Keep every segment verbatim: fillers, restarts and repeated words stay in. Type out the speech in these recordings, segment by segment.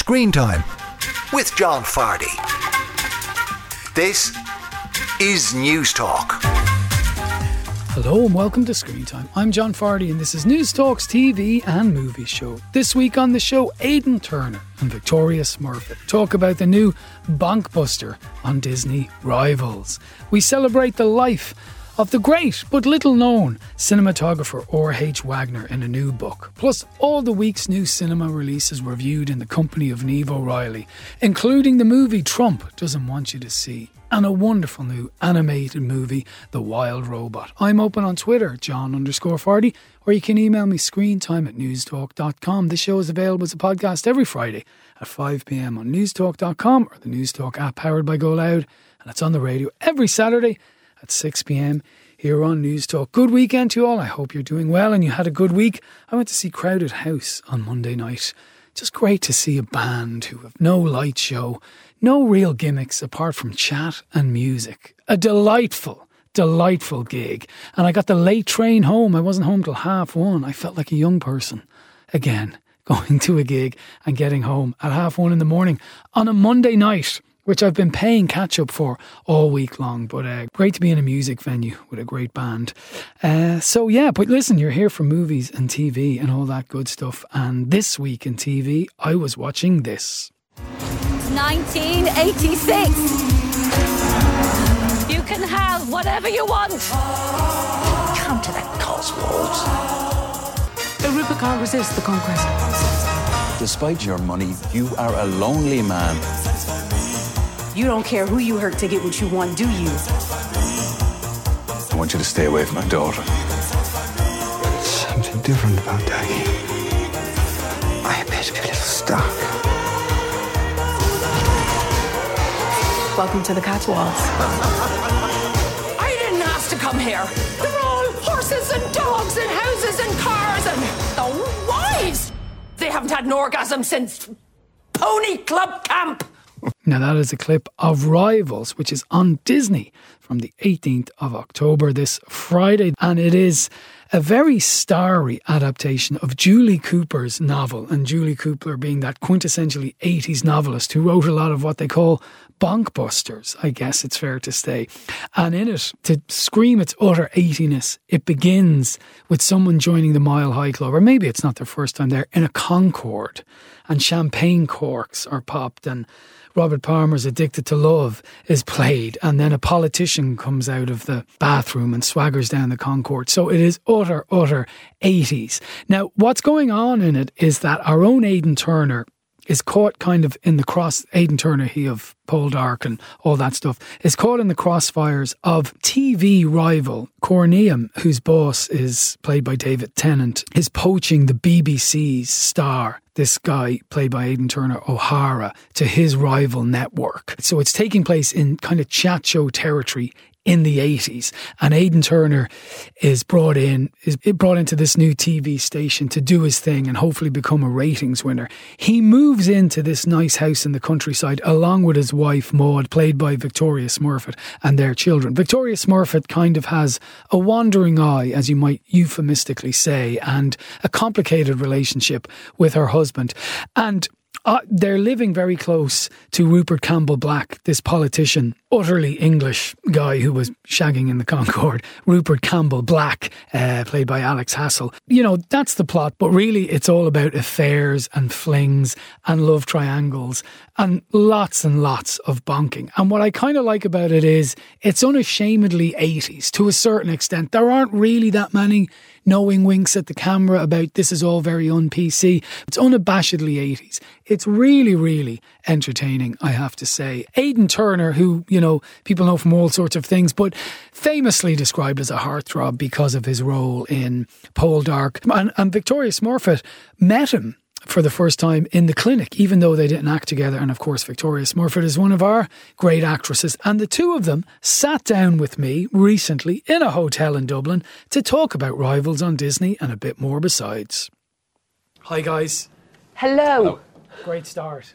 Screen Time with John Fardy. This is News Talk. Hello and welcome to Screen Time. I'm John Fardy and this is News Talk's T V and movie show. This week on the show, Aidan Turner and Victoria Smurfit talk about the new Bonkbuster on Disney Rivals. We celebrate the life of the great but little known cinematographer R H Wagner in a new book. Plus, all the week's new cinema releases reviewed in the company of Niamh O'Reilly, including the movie Trump Doesn't Want You to See, and a wonderful new animated movie, The Wild Robot. I'm open on Twitter, John underscore Fardy, or you can email me screentime at newstalk dot com. This show is available as a podcast every Friday at five p.m. on newstalk dot com or the Newstalk app powered by Go Loud, and it's on the radio every Saturday at six p.m. here on News Talk. Good weekend to you all. I hope you're doing well and you had a good week. I went to see Crowded House on Monday night. Just great to see a band who have no light show, no real gimmicks apart from chat and music. A delightful, delightful gig. And I got the late train home. I wasn't home till half one. I felt like a young person again, going to a gig and getting home at half one in the morning on a Monday night, which I've been paying catch up for all week long. But uh, great to be in a music venue with a great band. Uh, so yeah, but listen, you're here for movies and T V and all that good stuff. And this week in T V, I was watching this. nineteen eighty-six. You can have whatever you want. Come to the Cotswolds. Europa can't resist the conquest. Despite your money, you are a lonely man. You don't care who you hurt to get what you want, do you? I want you to stay away from my daughter. There's something different about Daggy. I appear to be a little stuck. Welcome to the Cotswolds. I didn't ask to come here. They're all horses and dogs and houses and cars and oh, wives. They haven't had an orgasm since Pony Club Camp. Now that is a clip of Rivals, which is on Disney from the eighteenth of October this Friday. And it is a very starry adaptation of Julie Cooper's novel. And Julie Cooper being that quintessentially eighties novelist who wrote a lot of what they call bonkbusters, I guess it's fair to say. And in it, to scream its utter eightiness, it begins with someone joining the Mile High Club, or maybe it's not their first time there, in a Concorde. And champagne corks are popped and Robert Palmer's Addicted to Love is played, and then a politician comes out of the bathroom and swaggers down the Concorde. So it is utter, utter eighties. Now, what's going on in it is that our own Aidan Turner is caught kind of in the cross, Aidan Turner, he of Poldark and all that stuff, is caught in the crossfires of T V rival Corneum, whose boss is played by David Tennant, is poaching the B B C's star, this guy played by Aidan Turner, O'Hara, to his rival network. So it's taking place in kind of chat show territory in the eighties, and Aidan Turner is brought in, is brought into this new T V station to do his thing and hopefully become a ratings winner. He moves into this nice house in the countryside along with his wife Maud, played by Victoria Smurfit, and their children. Victoria Smurfit kind of has a wandering eye, as you might euphemistically say, and a complicated relationship with her husband. And Uh, they're living very close to Rupert Campbell Black, this politician, utterly English guy who was shagging in the Concorde. Rupert Campbell Black, uh, played by Alex Hassel. You know, that's the plot, but really it's all about affairs and flings and love triangles and lots and lots of bonking. And what I kind of like about it is it's unashamedly eighties to a certain extent. There aren't really that many knowing winks at the camera about this is all very un-P C. It's unabashedly eighties. It's really, really entertaining, I have to say. Aidan Turner, who, you know, people know from all sorts of things, but famously described as a heartthrob because of his role in Poldark. And, and Victoria Smurfit met him for the first time in The Clinic, even though they didn't act together. And of course, Victoria Smurfit is one of our great actresses. And the two of them sat down with me recently in a hotel in Dublin to talk about Rivals on Disney and a bit more besides. Hi, guys. Hello. Hello. Great start.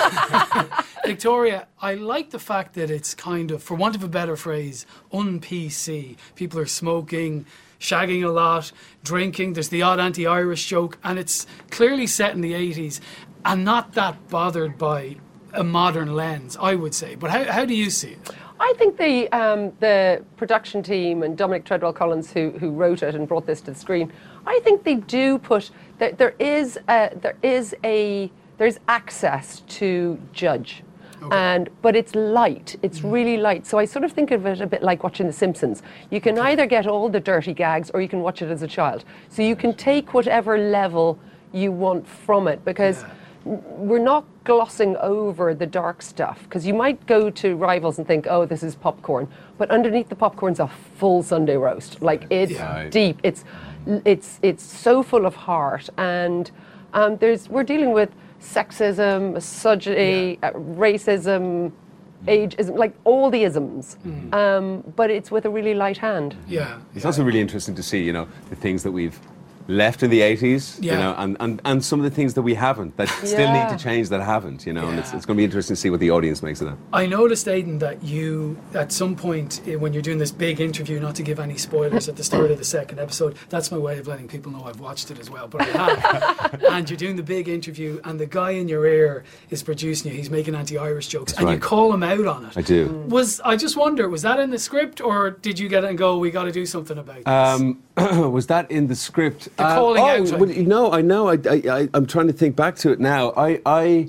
Victoria, I like the fact that it's kind of, for want of a better phrase, un-P C. People are smoking, shagging a lot, drinking. There's the odd anti-Irish joke, and it's clearly set in the eighties and not that bothered by a modern lens, I would say. But how, how do you see it? I think the um, the production team and Dominic Treadwell Collins, who who wrote it and brought this to the screen, I think they do put that there is a, there is a there's access to judge. Okay. And but it's light. It's mm. really light. So I sort of think of it a bit like watching The Simpsons. You can okay. either get all the dirty gags or you can watch it as a child. So you can take whatever level you want from it, because yeah. we're not glossing over the dark stuff. Because you might go to Rivals and think, oh, this is popcorn, but underneath the popcorn's a full Sunday roast. Like it's yeah. deep. It's it's it's so full of heart, and um, there's we're dealing with sexism, misogyny, yeah. uh, racism, ageism, like all the isms, mm. um, but it's with a really light hand. Yeah, it's yeah. also really interesting to see, you know, the things that we've left in the eighties, yeah. you know, and, and, and some of the things that we haven't, that yeah. still need to change, that haven't, you know, yeah. and it's, it's going to be interesting to see what the audience makes of that. I noticed, Aidan, that you, at some point, when you're doing this big interview, not to give any spoilers at the start of the second episode, that's my way of letting people know I've watched it as well, but I have, and you're doing the big interview, and the guy in your ear is producing you, he's making anti-Irish jokes, that's and right. you call him out on it. I do. Was, I just wonder, was that in the script, or did you get it and go, we got to do something about this? Um, was that in the script? The calling uh, oh, out. Well, no, I know. I, I, I'm trying to think back to it now. I, I,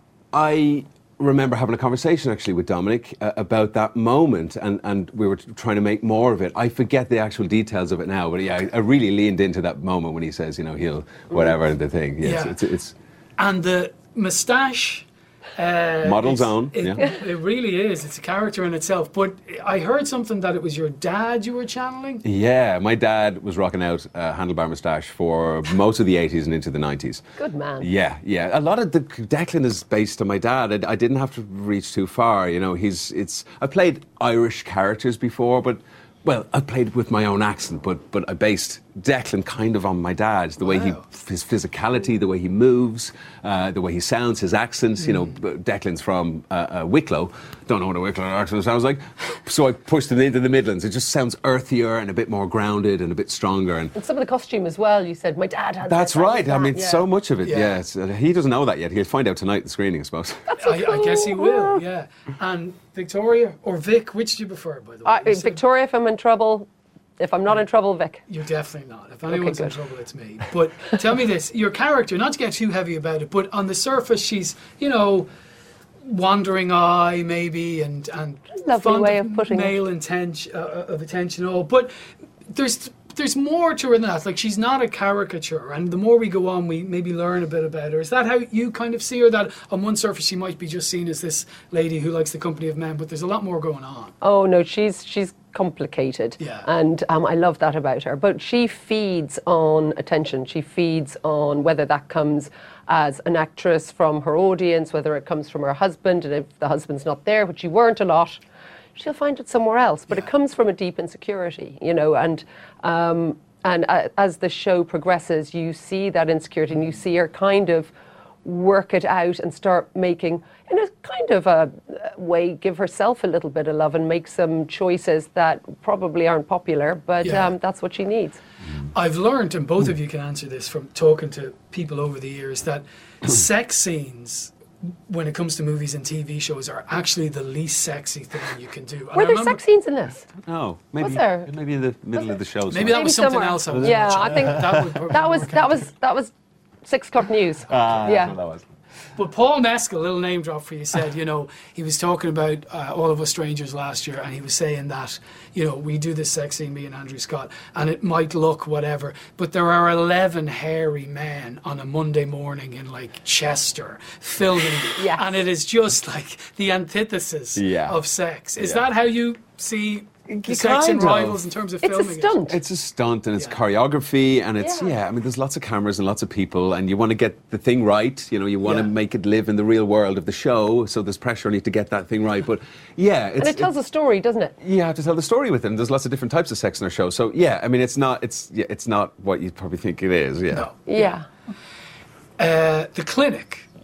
I remember having a conversation actually with Dominic uh, about that moment, and, and we were trying to make more of it. I forget the actual details of it now, but yeah, I, I really leaned into that moment when he says, you know, he'll whatever the thing. Yes, yeah. It's, it's, it's and the moustache. Uh, Model zone. It, yeah. it really is. It's a character in itself. But I heard something that it was your dad you were channeling. Yeah, my dad was rocking out a handlebar moustache for most of the eighties and into the nineties. Good man. Yeah, yeah. A lot of the Declan is based on my dad. I, I didn't have to reach too far. You know, he's. It's. I played Irish characters before, but. Well, I played with my own accent, but but I based Declan kind of on my dad. The wow. way he, his physicality, the way he moves, uh, the way he sounds, his accents. Mm. You know, Declan's from uh, uh, Wicklow. Don't know what a Wicklow accent sounds like. So I pushed it into the Midlands. It just sounds earthier and a bit more grounded and a bit stronger. And, and some of the costume as well. You said my dad had. That's that, right. that, I mean, yeah. so much of it. Yeah. Yeah, it's, uh, he doesn't know that yet. He'll find out tonight at the screening, I suppose. That's so I, cool. I guess he will. Yeah. And Victoria or Vic, which do you prefer, by the way? Uh, Victoria, if I'm in trouble. If I'm not in trouble, Vic. You're definitely not. If anyone's okay, in trouble, it's me. But tell me this, your character, not to get too heavy about it, but on the surface, she's, you know, wandering eye, maybe, and, and lovely way of putting male it. intention, uh, of attention, all. But there's there's more to her than that. Like, she's not a caricature, and the more we go on, we maybe learn a bit about her. Is that how you kind of see her? That on one surface, she might be just seen as this lady who likes the company of men, but there's a lot more going on. Oh, no, she's she's complicated. Yeah. And um, I love that about her. But she feeds on attention. She feeds on whether that comes as an actress from her audience, whether it comes from her husband, and if the husband's not there, which you weren't a lot, she'll find it somewhere else. But yeah. it comes from a deep insecurity, you know, and um, and uh, as the show progresses, you see that insecurity and you see her kind of work it out and start making, in a kind of a way, give herself a little bit of love and make some choices that probably aren't popular, but yeah. um, that's what she needs. I've learned, and both of you can answer this from talking to people over the years, that sex scenes, when it comes to movies and T V shows, are actually the least sexy thing you can do. And Were there sex scenes in this? Oh, maybe. Was there? Maybe in the middle of the show. Maybe that Maybe was something somewhere. else. I was Yeah, watching. I think that, would that was that was that was six o'clock news. Ah, yeah. that's what that was. But Paul Mescal, a little name drop for you, said, you know, he was talking about uh, All of Us Strangers last year, and he was saying that, you know, we do this sex scene, me and Andrew Scott, and it might look whatever, but there are eleven hairy men on a Monday morning in, like, Chester filming, Yes. and it is just, like, the antithesis Yeah. of sex. Is Yeah. that how you see the Kind sex in of. Rivals in terms of It's a filming stunt. It's a stunt and it's Yeah. choreography and it's, Yeah. yeah. I mean, there's lots of cameras and lots of people and you want to get the thing right. You know, you want Yeah. to make it live in the real world of the show, so there's pressure on you to get that thing right. But yeah, it's, And it tells a story, doesn't it? you have to tell the story with them. There's lots of different types of sex in our show. So yeah, I mean, it's not, it's, yeah, it's not what you probably think it is. Yeah. No. Yeah. Uh, the clinic.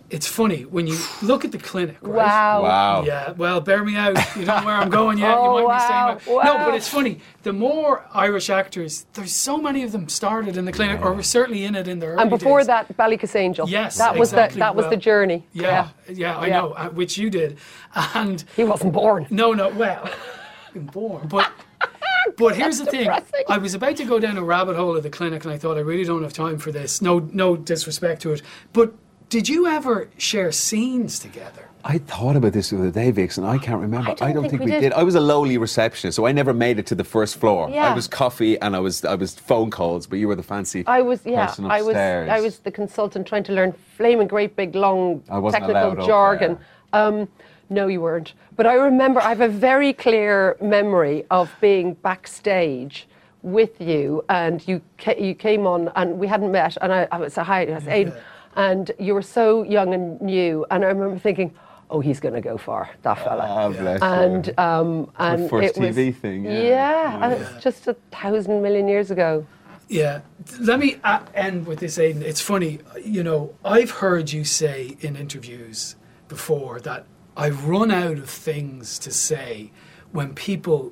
it's funny when you look at the clinic, right? Wow. Wow. Yeah, well, bear me out. You don't know where I'm going yet. Oh, you might wow. be staying. Wow. No, but it's funny. The more Irish actors, there's so many of them started in the clinic, or were certainly in it in their early And before days. that, Ballykissangel. Yes, that was exactly. the that was Well, the journey. Yeah, yeah, I Yeah. know, uh, which you did, and He wasn't born. no, no, well, been born, but. But here's the thing. depressing. I was about to go down a rabbit hole of the clinic, and I thought I really don't have time for this. No, no disrespect to it. But did you ever share scenes together? I thought about this the other day, Vixen. I can't remember. I don't I don't think think we we did. did. I was a lowly receptionist, so I never made it to the first floor. Yeah. I was coffee and I was I was phone calls, but you were the fancy I was, yeah, person I was, upstairs. I was the consultant trying to learn flaming great big long I wasn't technical allowed up jargon. Um, no, you weren't. But I remember, I have a very clear memory of being backstage with you, and you ca- you came on, and we hadn't met, and I, I was a hi, I was Aidan, and you were so young and new, and I remember thinking, oh, he's going to go far, that fella. Ah, bless you. and um, and first it was, T V thing, yeah. Yeah, and it's just a thousand million years ago. Yeah. Let me uh, end with this, Aidan. It's funny, you know, I've heard you say in interviews before that I run out of things to say when people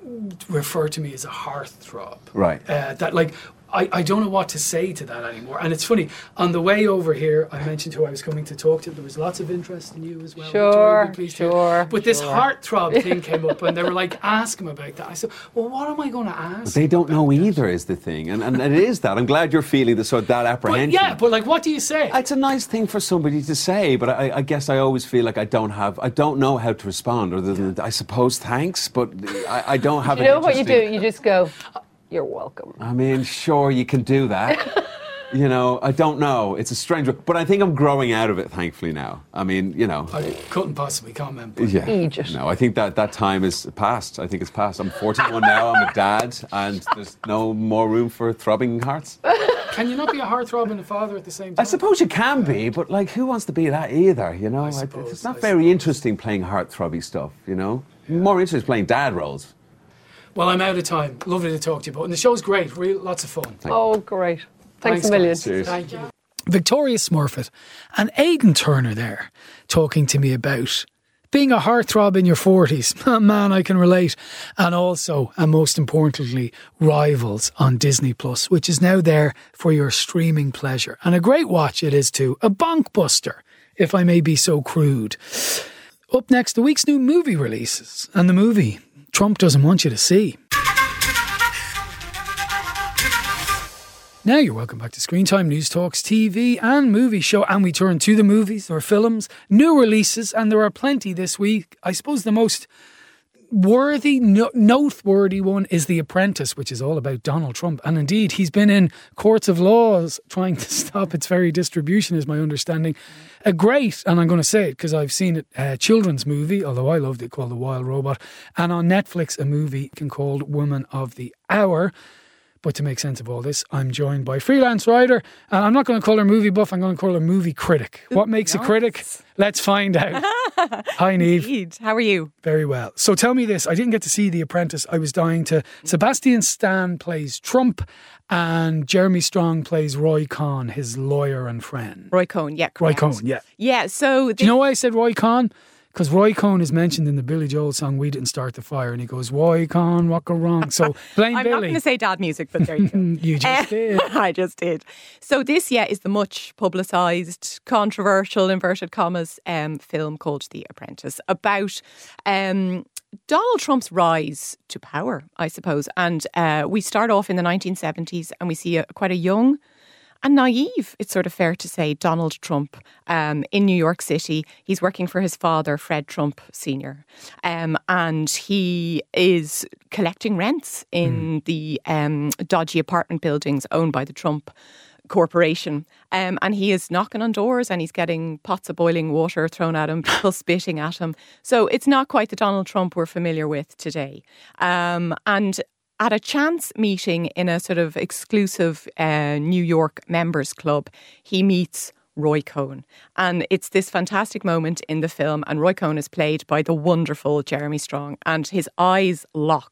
refer to me as a heartthrob. Right. Uh, that, like, I, I don't know what to say to that anymore. And it's funny, on the way over here, I mentioned who I was coming to talk to. There was lots of interest in you as well. Sure, Victoria, be pleased to hear. sure, But this sure. heartthrob thing came up, and they were like, ask him about that. I said, well, what am I going to ask? They don't know about that? either is the thing. And, and it is that. I'm glad you're feeling the sort of that But apprehension. yeah, but like, what do you say? It's a nice thing for somebody to say, but I, I guess I always feel like I don't have, I don't know how to respond other than, I suppose, thanks, but I, I don't have You an know what you do? interesting- You just go, you're welcome. I mean, sure, you can do that. You know, I don't know. It's a strange one. But I think I'm growing out of it, thankfully, now. I mean, you know. I couldn't possibly comment. But Yeah. Egypt. No, I think that that time is past. I think it's past. I'm forty-one now, I'm a dad, and there's no more room for throbbing hearts. Can you not be a heartthrob and a father at the same time? I suppose you can be, but like, who wants to be that either, you know? I I- suppose, it's not I very suppose. interesting playing heartthrobby stuff, you know? More interesting playing dad roles. Well, I'm out of time. Lovely to talk to you both. And the show's great. Real, lots of fun. Oh, great. Thanks, Thanks, a million. guys. Cheers. Thank you. Victoria Smurfett and Aidan Turner there talking to me about being a heartthrob in your forties. Man, I can relate. And also, and most importantly, Rivals on Disney Plus, which is now there for your streaming pleasure. And a great watch it is too. A bonk buster, if I may be so crude. Up next, the week's new movie releases. And the movie Trump doesn't want you to see. Now you're welcome back to Screen Time, News Talks, T V and movie show. And we turn to the movies or films, new releases, and there are plenty this week. I suppose the most worthy, no- noteworthy one is The Apprentice, which is all about Donald Trump. And indeed, he's been in courts of laws trying to stop its very distribution, is my understanding. A great, and I'm going to say it because I've seen it, a children's movie, although I loved it, called The Wild Robot. And on Netflix, a movie called Woman of the Hour. But to make sense of all this, I'm joined by freelance writer, and I'm not going to call her movie buff, I'm going to call her movie critic. What makes nice. a critic? Let's find out. Hi, Niamh. Indeed. How are you? Very well. So tell me this, I didn't get to see The Apprentice. I was dying to. Sebastian Stan plays Trump, and Jeremy Strong plays Roy Cohn, his lawyer and friend. Roy Cohn, yeah, Roy correct. Cohn, yeah. Yeah, so... Do you know why I said Roy Cohn? Because Roy Cohn is mentioned in the Billy Joel song "We Didn't Start the Fire," and he goes, "Roy Cohn, what go wrong?" So blame I'm Billy. not going to say dad music, but there you go. You just Uh, did. I just did. So this, yeah, is the much publicised, controversial, inverted commas, um, film called The Apprentice, about um, Donald Trump's rise to power, I suppose. And uh, we start off in the nineteen seventies, and we see a, quite a young and naive, it's sort of fair to say, Donald Trump um, in New York City. He's working for his father, Fred Trump Senior Um, and he is collecting rents in mm. the um, dodgy apartment buildings owned by the Trump Corporation. Um, and he is knocking on doors and he's getting pots of boiling water thrown at him, people spitting at him. So it's not quite the Donald Trump we're familiar with today. Um, and at a chance meeting in a sort of exclusive uh, New York members club, he meets Roy Cohn. And it's this fantastic moment in the film. And Roy Cohn is played by the wonderful Jeremy Strong. And his eyes lock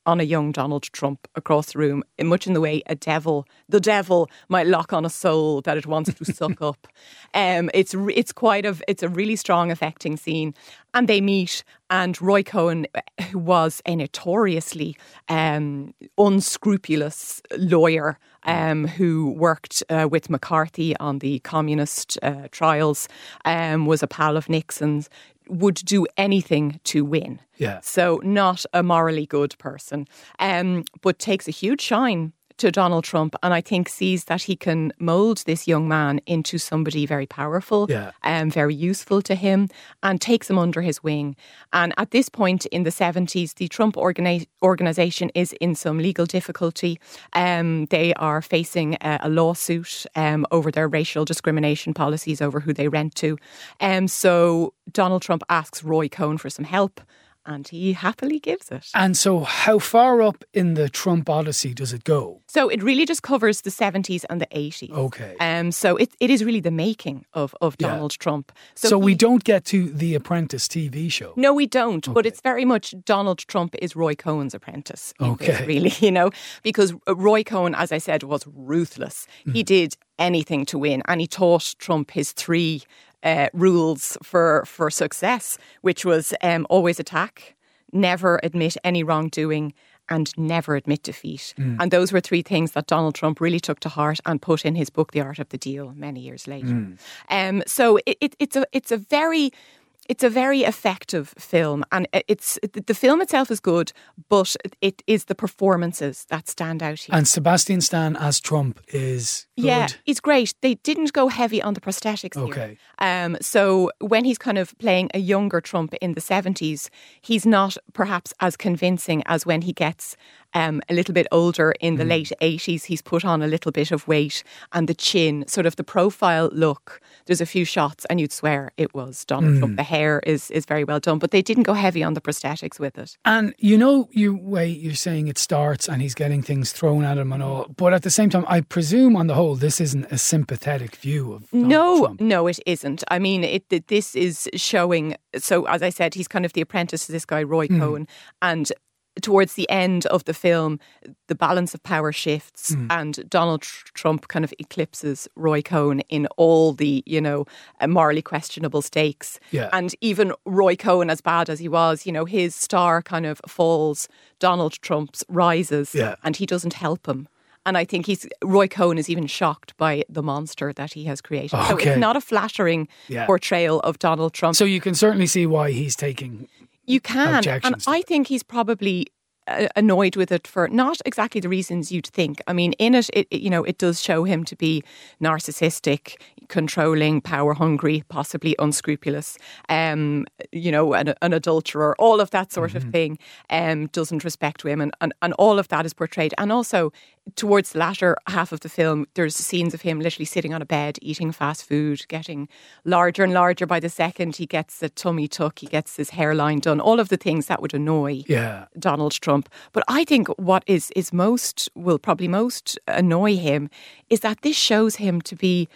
on a young Donald Trump across the room, in much in the way a devil, the devil might lock on a soul that it wants to suck up. Um, it's it's quite a it's a really strong, affecting scene, and they meet. And Roy Cohn, who was a notoriously um, unscrupulous lawyer um, who worked uh, with McCarthy on the communist uh, trials, um, was a pal of Nixon's, would do anything to win. Yeah. So not a morally good person, um, but takes a huge shine to Donald Trump, and I think sees that he can mould this young man into somebody very powerful, yeah. and very useful to him, and takes him under his wing. And at this point in the seventies, the Trump organi- organisation is in some legal difficulty. Um, they are facing a, a lawsuit um, over their racial discrimination policies over who they rent to. Um, so Donald Trump asks Roy Cohn for some help, and he happily gives it. And so how far up in the Trump Odyssey does it go? So it really just covers the seventies and the eighties. Okay. Um, so it, it is really the making of, of Yeah. Donald Trump. So, he- we don't get to The Apprentice T V show? No, we don't. But Okay. it's very much Donald Trump is Roy Cohn's apprentice. in this, Okay. really, you know, because Roy Cohn, as I said, was ruthless. He did anything to win, and he taught Trump his three uh, rules for, for success, which was um, always attack, never admit any wrongdoing, and never admit defeat. Mm. And those were three things that Donald Trump really took to heart and put in his book, The Art of the Deal, many years later. Mm. Um, so it, it, it's a it's a very it's a very effective film, and it's the film itself is good, but it is the performances that stand out here. And Sebastian Stan as Trump is good? Yeah, he's great. They didn't go heavy on the prosthetics Okay. here. Um, so when he's kind of playing a younger Trump in the seventies, he's not perhaps as convincing as when he gets um, a little bit older in the Mm. late eighties. He's put on a little bit of weight, and the chin, sort of the profile look. There's a few shots and you'd swear it was Donald Mm. Trump. The hair is, is very well done, but they didn't go heavy on the prosthetics with it. And you know, you wait, you're saying it starts and he's getting things thrown at him and all, but at the same time, I presume on the whole, this isn't a sympathetic view of Donald No, Trump. no, it isn't. I mean, it, it this is showing. So, as I said, he's kind of the apprentice to this guy, Roy Mm. Cohn, and towards the end of the film, the balance of power shifts, Mm. and Donald Tr- Trump kind of eclipses Roy Cohn in all the, you know, uh, morally questionable stakes. Yeah. And even Roy Cohn, as bad as he was, you know, his star kind of falls. Donald Trump's rises, Yeah. and he doesn't help him. And I think he's Roy Cohn is even shocked by the monster that he has created. So Okay. it's not a flattering Yeah. portrayal of Donald Trump. So you can certainly see why he's taking You can, and objections to I think he's probably uh, annoyed with it for not exactly the reasons you'd think. I mean, in it, it, it, you know, it does show him to be narcissistic, controlling, power hungry, possibly unscrupulous. Um, you know, an, an adulterer, all of that sort Mm-hmm. of thing. Um, doesn't respect women, and and all of that is portrayed. And also, towards the latter half of the film, there's scenes of him literally sitting on a bed, eating fast food, getting larger and larger by the second. He gets a tummy tuck, he gets his hairline done, all of the things that would annoy Yeah. Donald Trump. But I think what is, is most, will probably most annoy him is that this shows him to be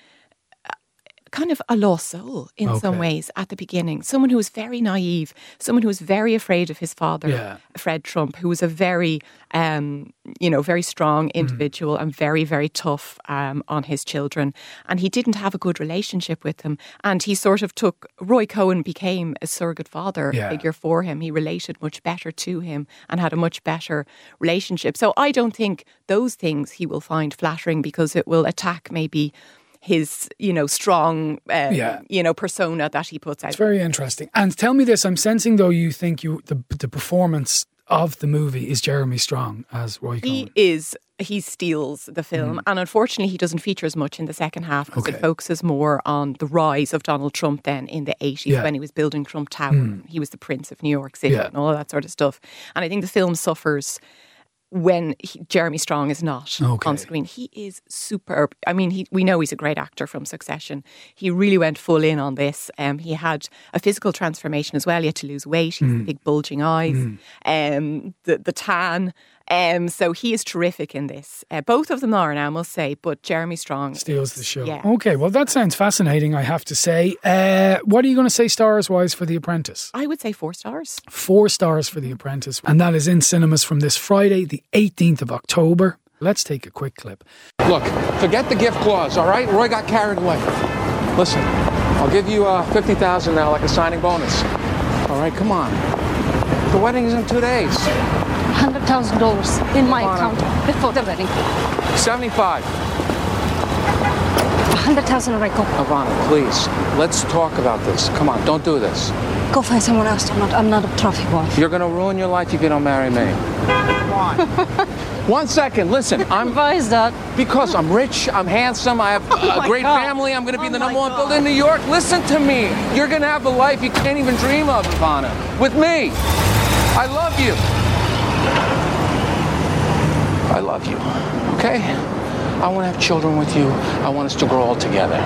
kind of a lost soul in some Okay. ways at the beginning. Someone who was very naive, someone who was very afraid of his father, Yeah. Fred Trump, who was a very, um, you know, very strong individual and very, very tough um, on his children. And he didn't have a good relationship with them. And he sort of took, Roy Cohn became a surrogate father Yeah. figure for him. He related much better to him and had a much better relationship. So I don't think those things he will find flattering, because it will attack maybe his, you know, strong, uh, Yeah. you know, persona that he puts out. It's very interesting. And tell me this, I'm sensing though you think you the the performance of the movie is Jeremy Strong as Roy Cohn. He is, he steals the film. And unfortunately, he doesn't feature as much in the second half, because Okay. it focuses more on the rise of Donald Trump then in the eighties, Yeah. when he was building Trump Tower. He was the Prince of New York City Yeah. and all that sort of stuff. And I think the film suffers when he, Jeremy Strong is not Okay. on screen. He is superb. I mean, he, we know he's a great actor from Succession. He really went full in on this. Um, he had a physical transformation as well. He had to lose weight. He had big bulging eyes. Um, the, the tan Um, so he is terrific in this. Uh, both of them are now, I must say, but Jeremy Strong steals is, the show. Yeah. Okay, well, that sounds fascinating, I have to say. Uh, what are you going to say stars-wise for The Apprentice? I would say four stars. Four stars for The Apprentice. And that is in cinemas from this Friday, the eighteenth of October. Let's take a quick clip. Look, forget the gift clause, all right? Roy got carried away. Listen, I'll give you uh, fifty thousand dollars now, like a signing bonus. All right, come on. The wedding is in two days. one hundred thousand dollars in my account before the wedding. seventy-five. one hundred thousand dollars, Rico. Ivana, please, let's talk about this. Come on, don't do this. Go find someone else. I'm not, I'm not a trophy wife. You're going to ruin your life if you don't marry me. Why? One second, listen, I'm... Why is that? Because I'm rich, I'm handsome, I have Oh a great God. family, I'm going to be Oh the my number one God. builder in New York. Listen to me. You're going to have a life you can't even dream of, Ivana. With me. I love you. I love you, okay? I want to have children with you. I want us to grow old together.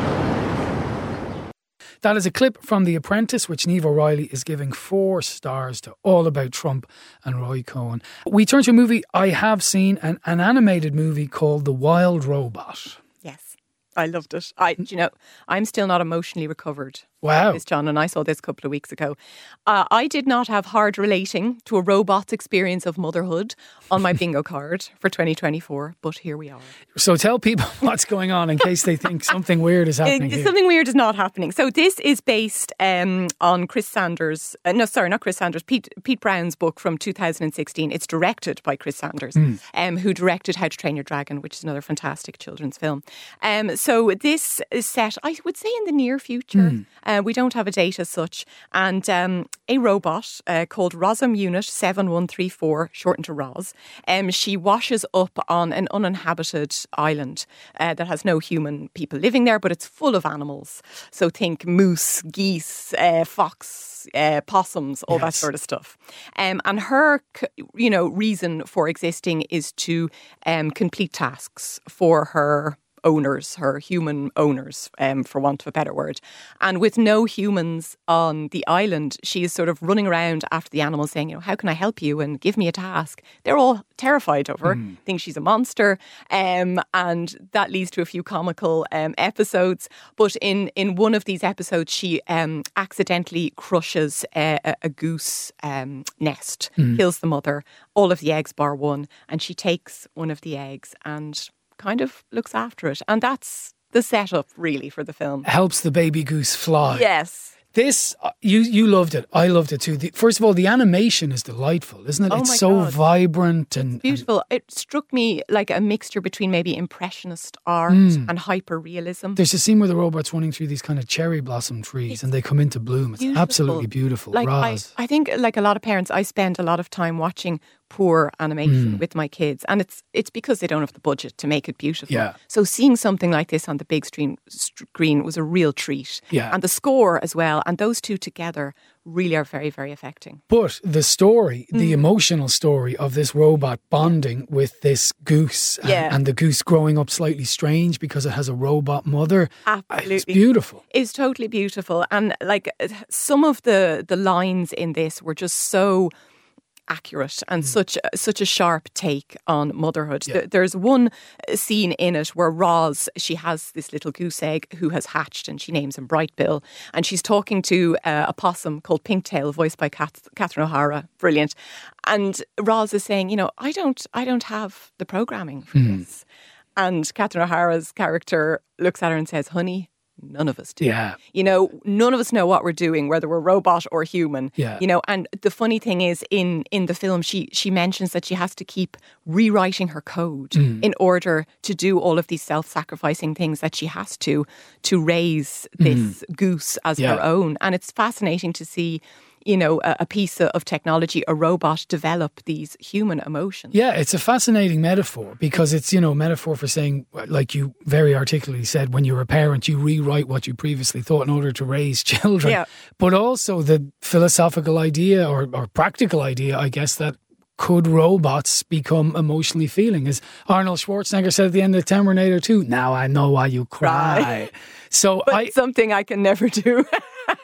That is a clip from The Apprentice, which Niamh O'Reilly is giving four stars to, all about Trump and Roy Cohn. We turn to a movie I have seen, an, an animated movie called The Wild Robot. Yes, I loved it. I, do you know, I'm still not emotionally recovered. Wow. This, John, and I saw this a couple of weeks ago. Uh, I did not have hard relating to a robot's experience of motherhood on my bingo card for twenty twenty-four, but here we are. So tell people what's going on in case they think something weird is happening It- here. Something weird is not happening. So this is based um, on Chris Sanders, uh, no, sorry, not Chris Sanders, Pete, Pete Brown's book from two thousand sixteen. It's directed by Chris Sanders, Mm. um, who directed How to Train Your Dragon, which is another fantastic children's film. Um, so this is set, I would say, in the near future. Mm. Uh, we don't have a date as such. And um, a robot uh, called Rosam Unit seven one three four, shortened to Ros, um, she washes up on an uninhabited island uh, that has no human people living there, but it's full of animals. So think moose, geese, uh, fox, uh, possums, all that Yes. sort of stuff. Um, and her, c- you know, reason for existing is to um, complete tasks for her owners, her human owners, um, for want of a better word. And with no humans on the island, she is sort of running around after the animals saying, you know, how can I help you? And give me a task. They're all terrified of her, Mm. think she's a monster. Um, and that leads to a few comical um, episodes. But in, in one of these episodes, she um, accidentally crushes a, a, a goose um, nest, Mm. kills the mother, all of the eggs bar one, and she takes one of the eggs and kind of looks after it. And that's the setup, really, for the film. Helps the baby goose fly. Yes. This, uh, you you loved it. I loved it too. The, first of all, the animation is delightful, isn't it? Oh it's my so God. vibrant and Beautiful. It struck me like a mixture between maybe impressionist art Mm. and hyper-realism. there's a scene where the robot's running through these kind of cherry blossom trees and they come into bloom. It's beautiful. absolutely beautiful. Like I, Raz. I think, like a lot of parents, I spend a lot of time watching poor animation Mm. with my kids, and it's it's because they don't have the budget to make it beautiful. Yeah. So seeing something like this on the big screen screen was a real treat. Yeah. And the score as well, and those two together really are very, very affecting. But the story, the Mm. emotional story of this robot bonding with this goose and, Yeah. and the goose growing up slightly strange because it has a robot mother. Absolutely. It's beautiful. It's totally beautiful. And like some of the, the lines in this were just so accurate and such a, such a sharp take on motherhood. Yeah. There- There's one scene in it where Roz, she has this little goose egg who has hatched and she names him Bright Bill, and she's talking to uh, a possum called Pinktail, voiced by Kath- Catherine O'Hara. Brilliant. And Roz is saying, you know, I don't I don't have the programming for Mm. this. And Catherine O'Hara's character looks at her and says, honey, none of us do. Yeah. You know, none of us know what we're doing, whether we're robot or human. Yeah. You know, and the funny thing is in in the film she she mentions that she has to keep rewriting her code Mm. in order to do all of these self-sacrificing things that she has to to raise this goose as Yeah. her own. And it's fascinating to see, you know, a, a piece of technology, a robot, develop these human emotions. Yeah, it's a fascinating metaphor because it's, you know, a metaphor for saying, like you very articulately said, when you're a parent, you rewrite what you previously thought in order to raise children. Yeah. But also the philosophical idea or, or practical idea, I guess, that could robots become emotionally feeling? As Arnold Schwarzenegger said at the end of Terminator two, now I know why you cry. Right. So But I... something I can never do.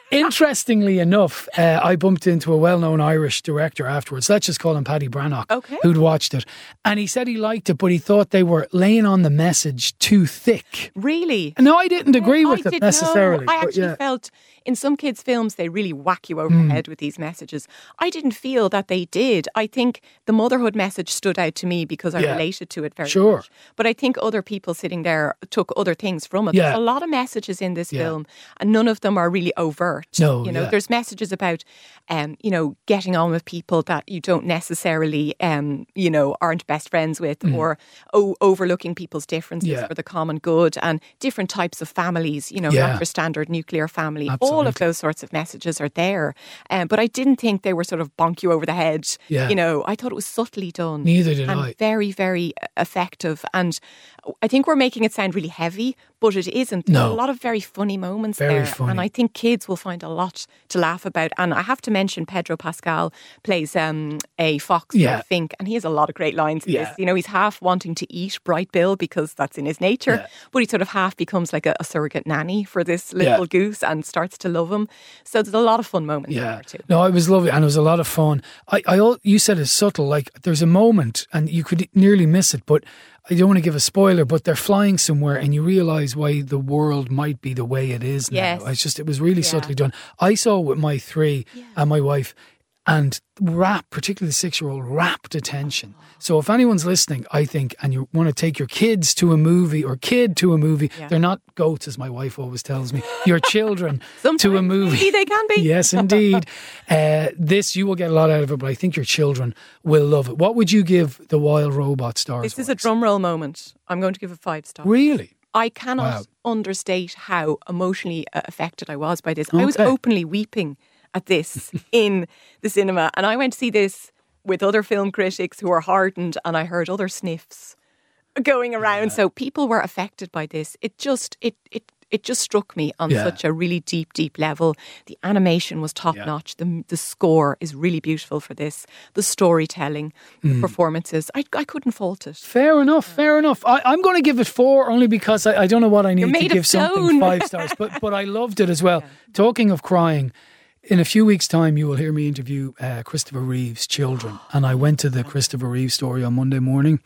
Interestingly enough, uh, I bumped into a well-known Irish director afterwards. Let's just call him Paddy Brannock, okay. who'd watched it. And he said he liked it, but he thought they were laying on the message too thick. Really? No, I didn't agree I with did, it necessarily. No, I actually yeah. felt in some kids' films they really whack you over Mm. the head with these messages. I didn't feel that they did. I think the motherhood message stood out to me because I Yeah. related to it very Sure. much. But I think other people sitting there took other things from it. Yeah. There's a lot of messages in this Yeah. film, and none of them are really overt. No, you know, yeah. there's messages about, um, you know, getting on with people that you don't necessarily, um, you know, aren't best friends with, Mm. or o- overlooking people's differences Yeah. for the common good, and different types of families. You know, Yeah. not your standard nuclear family. All Absolutely. of those sorts of messages are there, um, but I didn't think they were sort of bonk you over the head. Yeah. You know, I thought it was subtly done. Neither did and I. Very, very effective. And I think we're making it sound really heavy, but it isn't. There's No. a lot of very funny moments Very there, funny. and I think kids will find a lot to laugh about. And I have to mention Pedro Pascal plays um, a fox, Yeah. I think, and he has a lot of great lines in Yeah. this. You know, he's half wanting to eat Bright Bill because that's in his nature, Yeah. but he sort of half becomes like a, a surrogate nanny for this little Yeah. goose and starts to love him. So there's a lot of fun moments Yeah, there too. no, it was lovely and it was a lot of fun. I, I, al- you said it's subtle. Like there's a moment and you could nearly miss it, but I don't want to give a spoiler. But they're flying somewhere, and you realise why the world might be the way it is now. Yes. It's just it was really Yeah. subtly done. I saw it with my three Yeah. and my wife, and rapt, particularly the six-year-old, rapt attention. So if anyone's listening, I think, and you want to take your kids to a movie or kid to a movie, Yeah. they're not goats, as my wife always tells me. Your children to a Sometimes movie. maybe they can be. Yes, indeed. uh, this, you will get a lot out of it, but I think your children will love it. What would you give The Wild Robot Stars? This is a drum roll moment. I'm going to give it five stars. Really? I cannot Wow. understate how emotionally uh, affected I was by this. I was Okay. openly weeping at this in the cinema, and I went to see this with other film critics who are hardened, and I heard other sniffs going around. So people were affected by this. It just it it it just struck me on Yeah. such a really deep, deep level. The animation was top Yeah. notch. The the score is really beautiful for this. The storytelling, the performances, I I couldn't fault it. Fair enough, fair enough. I, I'm going to give it four only because I, I don't know what I need You're to made of give something stone. five stars, but but I loved it as well. Talking of crying, in a few weeks' time, you will hear me interview uh, Christopher Reeve's children, and I went to the Christopher Reeve story on Monday morning,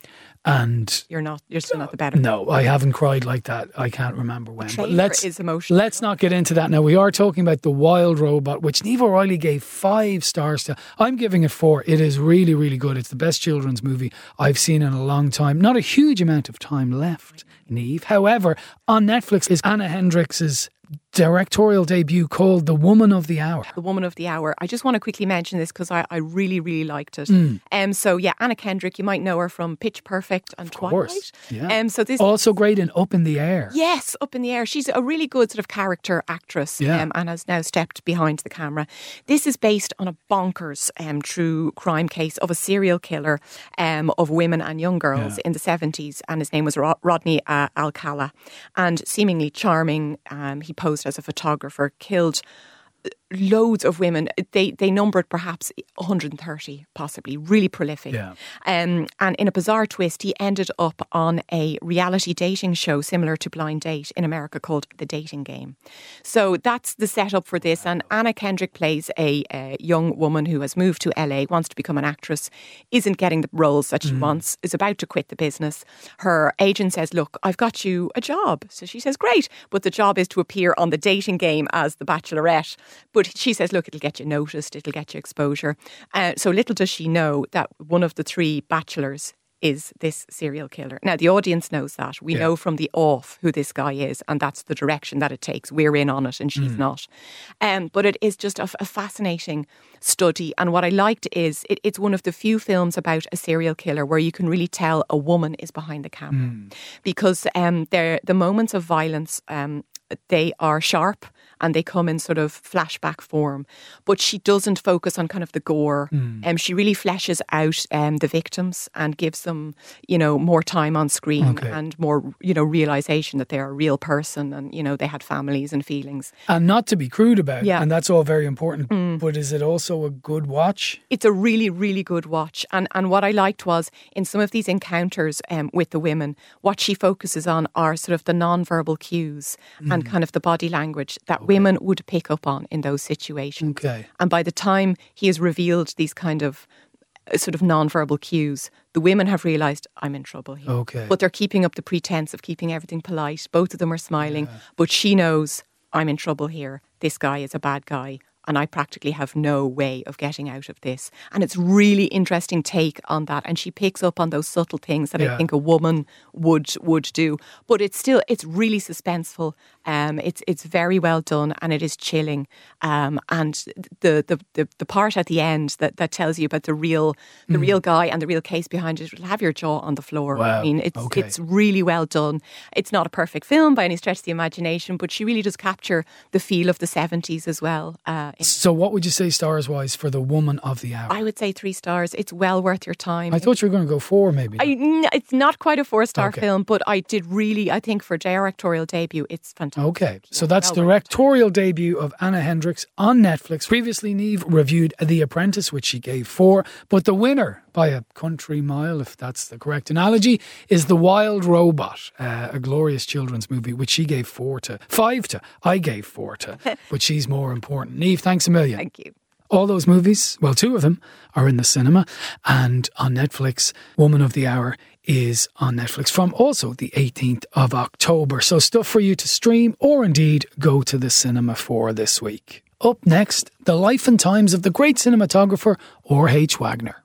and You're not. You're still not the better. no, I haven't cried like that. I can't remember when. But trailer let's is emotional. let's not get into that now. We are talking about The Wild Robot, which Niamh O'Reilly gave five stars to. I'm giving it four. It is really, really good. It's the best children's movie I've seen in a long time. Not a huge amount of time left, Niamh. However, on Netflix is Anna Hendricks's directorial debut called The Woman of the Hour. The Woman of the Hour. I just want to quickly mention this because I, I really, really liked it. Mm. Um, so yeah, Anna Kendrick, you might know her from Pitch Perfect and Of course. Twilight. Yeah. Um, so this Also great in Up in the Air. Yes, Up in the Air. She's a really good sort of character actress, Yeah. um, and has now stepped behind the camera. This is based on a bonkers um, true crime case of a serial killer um, of women and young girls Yeah. in the seventies, and his name was Rod- Rodney uh, Alcala. And seemingly charming, um, he posed as a photographer, killed loads of women. They they numbered perhaps one hundred thirty, possibly. Really prolific. Yeah. Um, and in a bizarre twist, he ended up on a reality dating show similar to Blind Date in America called The Dating Game. So that's the setup for this. And Anna Kendrick plays a, a young woman who has moved to L A, wants to become an actress, isn't getting the roles that she Mm. wants, is about to quit the business. Her agent says, look, I've got you a job. So she says, great. But the job is to appear on The Dating Game as the Bachelorette. But she says, look, it'll get you noticed, it'll get you exposure. Uh, so little does she know that one of the three bachelors is this serial killer. Now, the audience knows that. We Yeah. know from the off who this guy is, and that's the direction that it takes. We're in on it, and she's Mm. not. Um, but it is just a, a fascinating study. And what I liked is it, it's one of the few films about a serial killer where you can really tell a woman is behind the camera. Mm. Because um, they're- the moments of violence, um, they are sharp and they come in sort of flashback form. But she doesn't focus on kind of the gore. Mm. Um, she really fleshes out um, the victims and gives them, you know, more time on screen Okay. and more, you know, realisation that they're a real person and, you know, they had families and feelings. And not to be crude about it, Yeah. and that's all very important, Mm. but is it also a good watch? It's a really, really good watch. And and what I liked was in some of these encounters um, with the women, what she focuses on are sort of the non-verbal cues and and kind of the body language that okay. women would pick up on in those situations. Okay. And by the time he has revealed these kind of sort of non-verbal cues, the women have realised, I'm in trouble here. Okay. But they're keeping up the pretense of keeping everything polite. Both of them are smiling, yeah. but she knows, I'm in trouble here. This guy is a bad guy. And I practically have no way of getting out of this. And it's really interesting take on that. And she picks up on those subtle things that yeah. I think a woman would would do. But it's still, it's really suspenseful. Um, it's it's very well done and it is chilling. Um, and the, the the the part at the end that, that tells you about the real the mm. real guy and the real case behind it will have your jaw on the floor. Wow. I mean, it's okay. it's really well done. It's not a perfect film by any stretch of the imagination, but she really does capture the feel of the seventies as well. Uh, So what would you say stars-wise for The Woman of the Hour? I would say three stars. It's well worth your time. I thought you were going to go four, maybe. I, n- it's not quite a four-star okay. film, but I did really, I think for directorial debut, it's fantastic. Okay, so yeah, that's well directorial debut of Anna Hendricks on Netflix. Previously, Niamh reviewed The Apprentice, which she gave four, but the winner, by a country mile, if that's the correct analogy, is The Wild Robot, uh, a glorious children's movie, which she gave four to. Five to. I gave four to, but she's more important. Niamh, thanks a million. Thank you. All those movies, well, two of them are in the cinema and on Netflix. Woman of the Hour is on Netflix from also the eighteenth of October. So stuff for you to stream or indeed go to the cinema for this week. Up next, the life and times of the great cinematographer R H Wagner.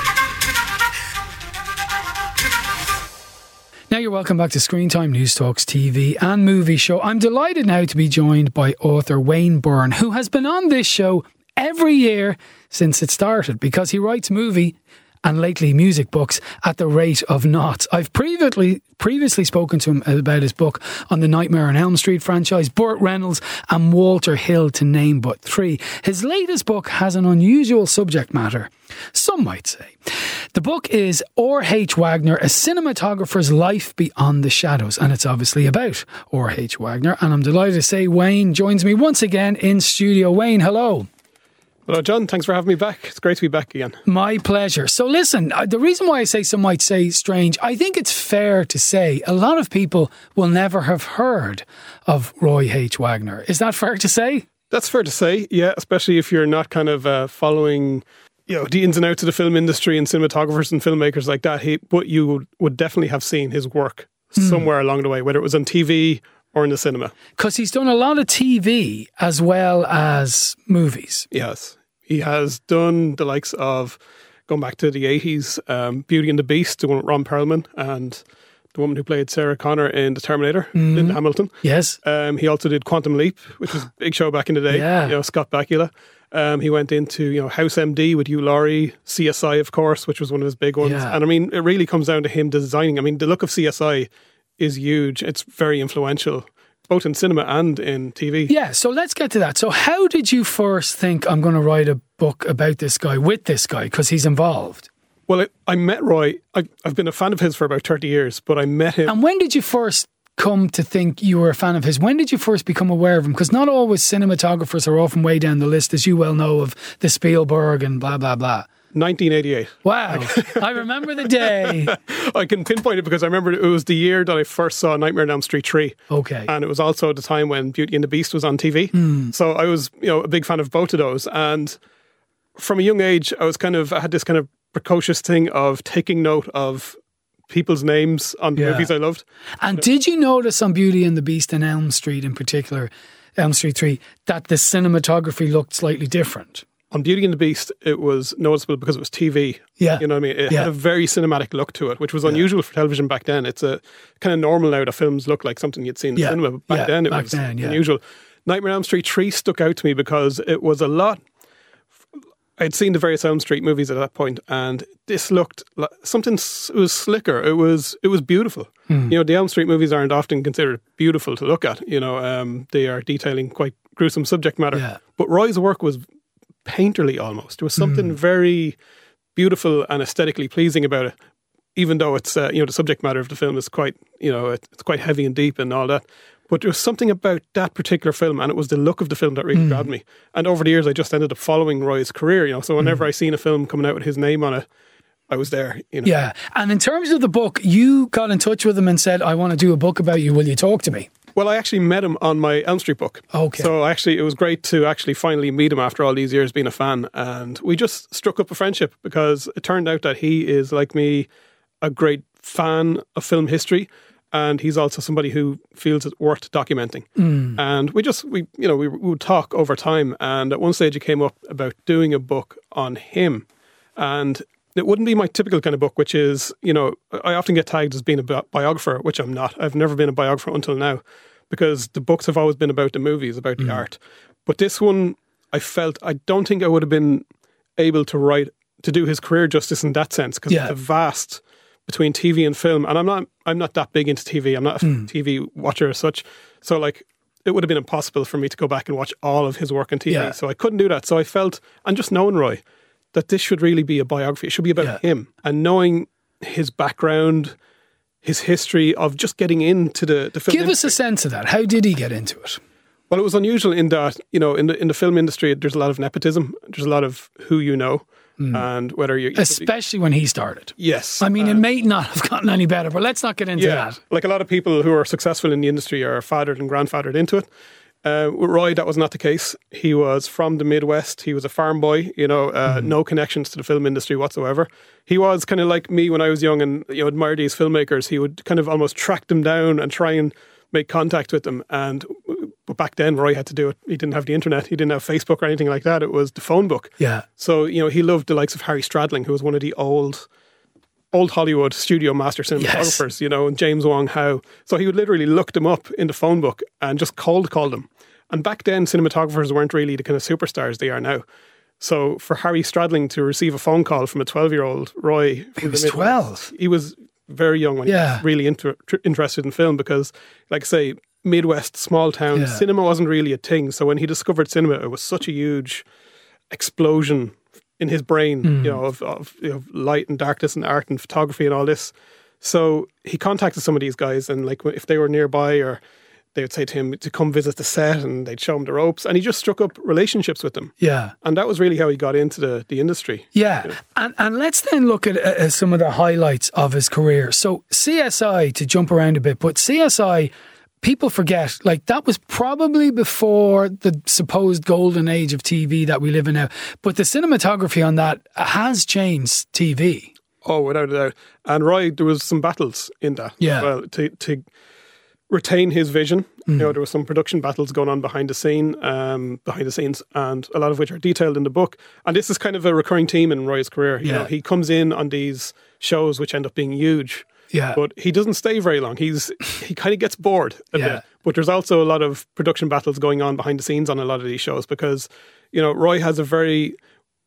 Now you're welcome back to Screen Time, News Talk's T V and movie show. I'm delighted now to be joined by author Wayne Byrne, who has been on this show every year since it started because he writes movie and lately music books at the rate of knots. I've previously previously spoken to him about his book on the Nightmare on Elm Street franchise, Burt Reynolds and Walter Hill, to name but three. His latest book has an unusual subject matter, some might say. The book is R H Wagner, a cinematographer's life beyond the shadows, and it's obviously about R H Wagner. And I'm delighted to say Wayne joins me once again in studio. Wayne, hello. Hello, John. Thanks for having me back. It's great to be back again. My pleasure. So listen, the reason why I say some might say strange, I think it's fair to say a lot of people will never have heard of Roy H. Wagner. Is that fair to say? That's fair to say, yeah, especially if you're not kind of uh, following, you know, the ins and outs of the film industry and cinematographers and filmmakers like that. He, but you would, would definitely have seen his work mm. somewhere along the way, whether it was on T V or in the cinema. Because he's done a lot of T V as well as movies. Yes. He has done the likes of, going back to the eighties, um, Beauty and the Beast, the one with Ron Perlman, and the woman who played Sarah Connor in The Terminator, mm. Linda Hamilton. Yes. Um, he also did Quantum Leap, which was a big show back in the day. Yeah. You know, Scott Bakula. Um, he went into, you know, House M D with Hugh Laurie, C S I, of course, which was one of his big ones. Yeah. And I mean, it really comes down to him designing. I mean, the look of C S I is huge. It's very influential, both in cinema and in T V. Yeah, so let's get to that. So how did you first think, I'm going to write a book about this guy, with this guy, because he's involved? Well, I, I met Roy. I, I've been a fan of his for about thirty years, but I met him. And when did you first come to think you were a fan of his? When did you first become aware of him? Because not always cinematographers are often way down the list, as you well know, of the Spielberg and blah, blah, blah. nineteen eighty-eight. Wow. I remember the day. I can pinpoint it because I remember it was the year that I first saw Nightmare on Elm Street three. Okay. And it was also the time when Beauty and the Beast was on T V. Mm. So I was, you know, a big fan of both of those. And from a young age, I was kind of, I had this kind of precocious thing of taking note of people's names on the yeah. movies I loved. And did you notice on Beauty and the Beast and Elm Street in particular, Elm Street three, that the cinematography looked slightly different? On Beauty and the Beast, it was noticeable because it was T V. Yeah. You know what I mean? It yeah. had a very cinematic look to it, which was unusual yeah. for television back then. It's a kind of normal now that films look like something you'd see in the yeah. cinema. But back yeah. then, it back was then, yeah. unusual. Nightmare on Elm Street three stuck out to me because it was a lot. I'd seen the various Elm Street movies at that point, and this looked like something. It was slicker. It was it was beautiful. Mm. You know, the Elm Street movies aren't often considered beautiful to look at. You know, um, they are detailing quite gruesome subject matter. Yeah. But Roy's work was painterly almost. There was something mm. very beautiful and aesthetically pleasing about it, even though it's uh, you know, the subject matter of the film is quite, you know, it's quite heavy and deep and all that. But there was something about that particular film, and it was the look of the film that really mm. grabbed me. And over the years, I just ended up following Roy's career. You know, so whenever mm. I seen a film coming out with his name on it, I was there. You know. Yeah. And in terms of the book, you got in touch with him and said, "I want to do a book about you. Will you talk to me?" Well, I actually met him on my Elm Street book. Okay. So actually, it was great to actually finally meet him after all these years being a fan. And we just struck up a friendship because it turned out that he is, like me, a great fan of film history. And he's also somebody who feels it worth documenting. Mm. And we just, we you know, we, we would talk over time. And at one stage, it came up about doing a book on him. And it wouldn't be my typical kind of book, which is, you know, I often get tagged as being a bi- biographer, which I'm not. I've never been a biographer until now, because the books have always been about the movies, about mm. the art. But this one, I felt, I don't think I would have been able to write, to do his career justice in that sense, because Yeah. it's a vast between T V and film. And I'm not, I'm not that big into T V. I'm not a Mm. T V watcher as such. So like, it would have been impossible for me to go back and watch all of his work on T V. Yeah. So I couldn't do that. So I felt, and just knowing Roy, that this should really be a biography. It should be about Yeah. him, and knowing his background, his history of just getting into the, the film Give industry. us a sense of that. How did he get into it? Well, it was unusual in that, you know, in the in the film industry, there's a lot of nepotism. There's a lot of who you know, Mm. and whether you Especially when he started. Yes. I mean, it and- may not have gotten any better, but let's not get into yeah, that. like a lot of people who are successful in the industry are fathered and grandfathered into it. Uh, with Roy, that was not the case. He was from the Midwest. He was a farm boy, you know, uh, no connections to the film industry whatsoever. He was kind of like me when I was young and, you know, admired these filmmakers. He would kind of almost track them down and try and make contact with them. And but back then, Roy had to do it. He didn't have the internet. He didn't have Facebook or anything like that. It was the phone book. Yeah. So, you know, he loved the likes of Harry Stradling, who was one of the old old Hollywood studio master cinematographers, yes. you know, and James Wong Howe. So he would literally look them up in the phone book and just cold call them. And back then, cinematographers weren't really the kind of superstars they are now. So for Harry Stradling to receive a phone call from a twelve-year-old Roy... He was twelve. He was very young when yeah. he was really inter- tr- interested in film because, like I say, Midwest, small town, yeah. cinema wasn't really a thing. So when he discovered cinema, it was such a huge explosion in his brain, mm. you know, of, of you know, light and darkness and art and photography and all this. So he contacted some of these guys, and like if they were nearby, or they would say to him to come visit the set, and they'd show him the ropes, and he just struck up relationships with them. Yeah, and that was really how he got into the, the industry. Yeah, you know? and and let's then look at uh, some of the highlights of his career. So C S I, to jump around a bit, but C S I, people forget, like that was probably before the supposed golden age of T V that we live in now. But the cinematography on that has changed T V. Oh, without a doubt. And Roy, there was some battles in that. Yeah. As well, to to retain his vision. Mm. You know, there were some production battles going on behind the scene, um, behind the scenes, and a lot of which are detailed in the book. And this is kind of a recurring theme in Roy's career. You yeah. know, he comes in on these shows which end up being huge. Yeah. But he doesn't stay very long. He's he kind of gets bored a yeah. bit. But there's also a lot of production battles going on behind the scenes on a lot of these shows because, you know, Roy has a very,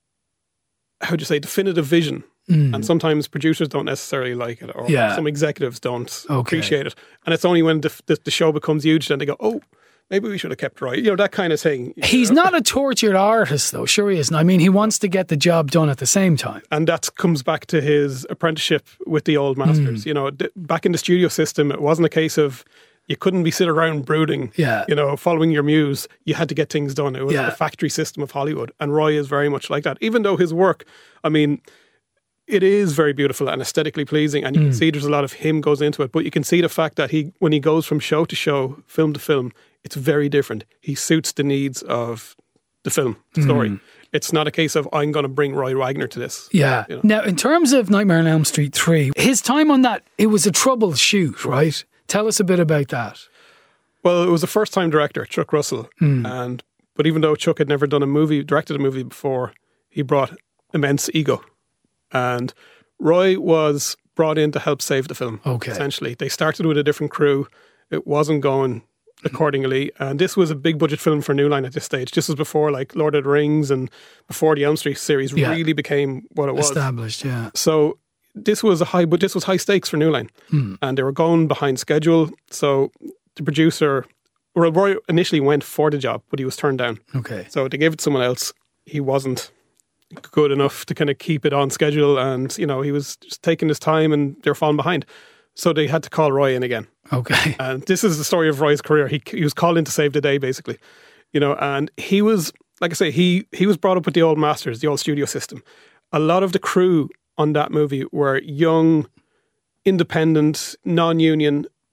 how would you say, definitive vision. Mm. And sometimes producers don't necessarily like it, or yeah. some executives don't okay. appreciate it. And it's only when the, the, the show becomes huge then they go, oh, maybe we should have kept Roy. You know, that kind of thing. He's know? not a tortured artist, though. Sure he isn't. I mean, he wants to get the job done at the same time. And that comes back to his apprenticeship with the old masters. Mm. You know, d- back in the studio system, it wasn't a case of you couldn't be sitting around brooding, yeah. you know, following your muse. You had to get things done. It was yeah. the factory system of Hollywood. And Roy is very much like that. Even though his work, I mean, it is very beautiful and aesthetically pleasing, and you mm. can see there's a lot of him goes into it. But you can see the fact that he, when he goes from show to show, film to film, it's very different. He suits the needs of the film, the story. Mm. It's not a case of, I'm going to bring Roy Wagner to this. Yeah. You know? Now, in terms of Nightmare on Elm Street three, his time on that, it was a troubled shoot, right? Tell us a bit about that. Well, it was a first-time director, Chuck Russell. Mm. and But even though Chuck had never done a movie, directed a movie before, he brought immense ego. And Roy was brought in to help save the film, okay. essentially. They started with a different crew. It wasn't going accordingly. And this was a big budget film for New Line at this stage. This was before like Lord of the Rings and before the Elm Street series yeah. really became what it was. Established, yeah. So this was a high, but this was high stakes for New Line. Hmm. And they were going behind schedule. So the producer, well, Roy initially went for the job, but he was turned down. Okay. So they gave it to someone else. He wasn't good enough to kind of keep it on schedule, and you know he was just taking his time and they're falling behind, so they had to call Roy in again. Okay. And this is the story of Roy's career. He, he was called in to save the day basically, you know, and he was, like I say, he he was brought up with the old masters, the old studio system. A lot of the crew on that movie were young, independent, non-union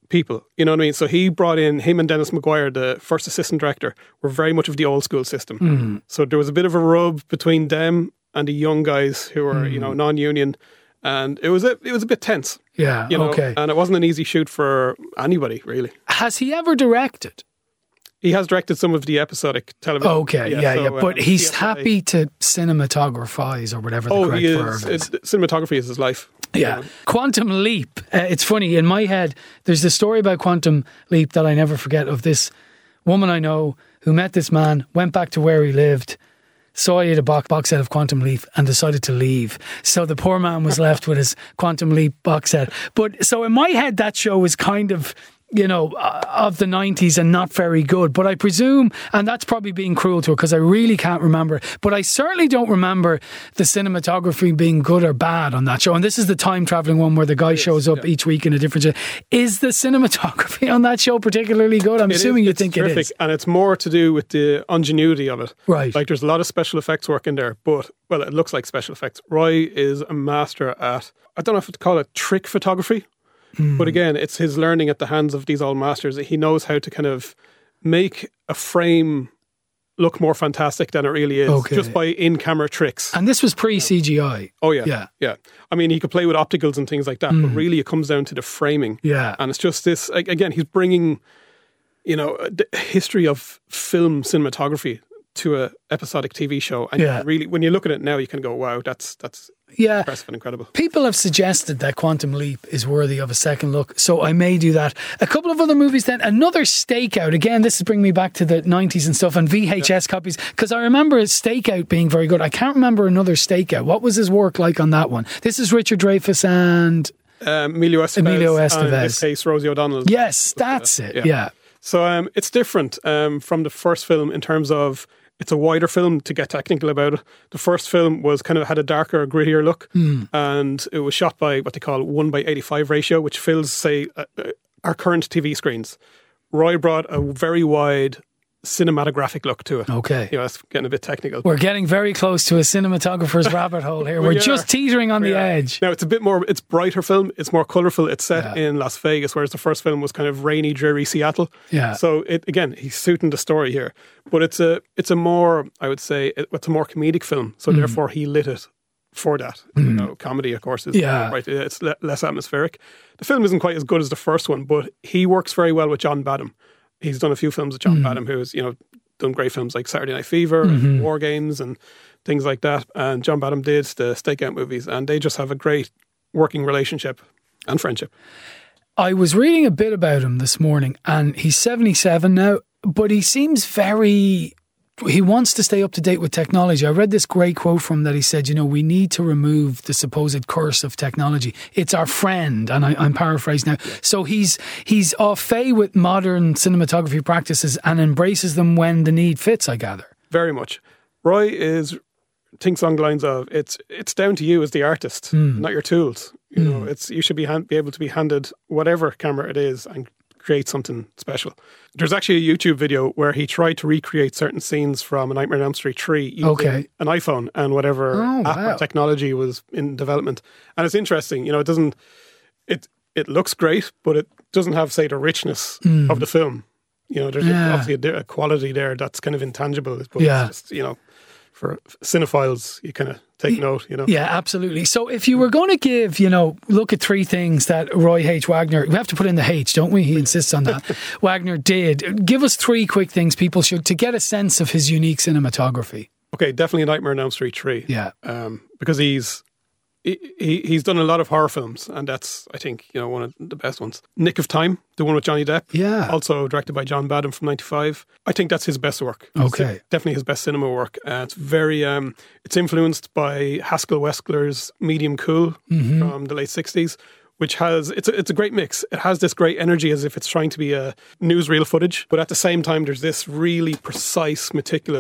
people. You know what I mean? So he brought in, him and Dennis McGuire, the first assistant director, were very much of the old school system. Mm. So there was a bit of a rub between them and the young guys who were, Mm. you know, non-union. And it was a, it was a bit tense. Yeah, you know? okay. And it wasn't an easy shoot for anybody, really. Has he ever directed? He has directed some of the episodic television. Okay, yeah, yeah. so, But um, he's C S I happy to cinematographize or whatever the Oh, correct he verb is. is. It, cinematography is his life. Yeah. Quantum Leap. Uh, it's funny, in my head, there's the story about Quantum Leap that I never forget of this woman I know who met this man, went back to where he lived, saw he had a box, box set of Quantum Leap and decided to leave. So the poor man was left with his Quantum Leap box set. But so in my head, that show is kind of, you know, uh, of the nineties and not very good. But I presume, and that's probably being cruel to it because I really can't remember, but I certainly don't remember the cinematography being good or bad on that show. And this is the time traveling one where the guy shows up yeah. each week in a different show. Is the cinematography on that show particularly good? I'm it assuming is, you it's think terrific, it is. And it's more to do with the ingenuity of it. Right. Like there's a lot of special effects work in there, but, well, it looks like special effects. Roy is a master at, I don't know if to call it trick photography. Mm. But again, it's his learning at the hands of these old masters. He knows how to kind of make a frame look more fantastic than it really is, okay. just by in-camera tricks. And this was pre-C G I. Oh, yeah. Yeah. Yeah. I mean, he could play with opticals and things like that, mm. but really it comes down to the framing. Yeah. And it's just this, again, he's bringing, you know, the history of film cinematography to a episodic T V show. And yeah. you really, when you look at it now, you can go, wow, that's that's yeah. impressive and incredible. People have suggested that Quantum Leap is worthy of a second look, so I may do that. A couple of other movies then. Another Stakeout. Again, this is bringing me back to the nineties and stuff, and V H S yeah. copies, because I remember Stakeout being very good. I can't remember another Stakeout. What was his work like on that one? This is Richard Dreyfuss and... Um, Emilio Estevez. Emilio Estevez. And in this case, Rosie O'Donnell. Yes, that's it. Yeah. yeah. So um, it's different um, from the first film in terms of it's a wider film, to get technical about it. The first film was kind of had a darker, grittier look, mm. and it was shot by what they call one by eighty-five ratio, which fills, say, uh, our current T V screens. Roy brought a very wide cinematographic look to it. Okay. You know, that's getting a bit technical. We're getting very close to a cinematographer's rabbit hole here. We're we just teetering on we the are. edge. Now, it's a bit more, it's brighter film, it's more colourful, it's set yeah. in Las Vegas, whereas the first film was kind of rainy, dreary Seattle. Yeah. So, it, again, he's suiting the story here. But it's a, it's a more, I would say, it's a more comedic film. So, mm. therefore, he lit it for that. Mm. You know, comedy, of course, is yeah. right. It's le- less atmospheric. The film isn't quite as good as the first one, but he works very well with John Badham. He's done a few films with John mm. Badham, who's, you know, done great films like Saturday Night Fever, mm-hmm. and War Games, and things like that. And John Badham did the Stakeout movies, and they just have a great working relationship and friendship. I was reading a bit about him this morning, and he's seventy-seven now, but he seems very... He wants to stay up to date with technology. I read this great quote from him that he said, you know, we need to remove the supposed curse of technology. It's our friend, and I, I'm paraphrasing now. Yeah. So he's he's au fait with modern cinematography practices and embraces them when the need fits, I gather. Very much. Roy is thinks along the lines of it's it's down to you as the artist, mm. not your tools. You mm. know, it's you should be hand, be able to be handed whatever camera it is and create something special. There's actually a YouTube video where he tried to recreate certain scenes from A Nightmare on Elm Street three using okay. an iPhone and whatever oh, app wow. or technology was in development. And it's interesting, you know, it doesn't, it it looks great, but it doesn't have, say, the richness mm. of the film. You know, there's yeah. obviously a, a quality there that's kind of intangible, but yeah. it's just, you know, for cinephiles, you kind of take note, you know. Yeah, absolutely. So if you were going to give, you know, look at three things that Roy H. Wagner, we have to put in the H, don't we? He insists on that. Wagner did. Give us three quick things people should, to get a sense of his unique cinematography. Okay, definitely Nightmare on Elm Street three. Yeah. Um, because he's... He, he's done a lot of horror films, and that's, I think, you know, one of the best ones. Nick of Time, the one with Johnny Depp. Yeah. Also directed by John Badham from ninety-five. I think that's his best work. Okay. It's definitely his best cinema work. Uh, it's very, um, it's influenced by Haskell Wexler's Medium Cool mm-hmm. from the late sixties, which has, it's a, it's a great mix. It has this great energy as if it's trying to be a newsreel footage, but at the same time, there's this really precise, meticulous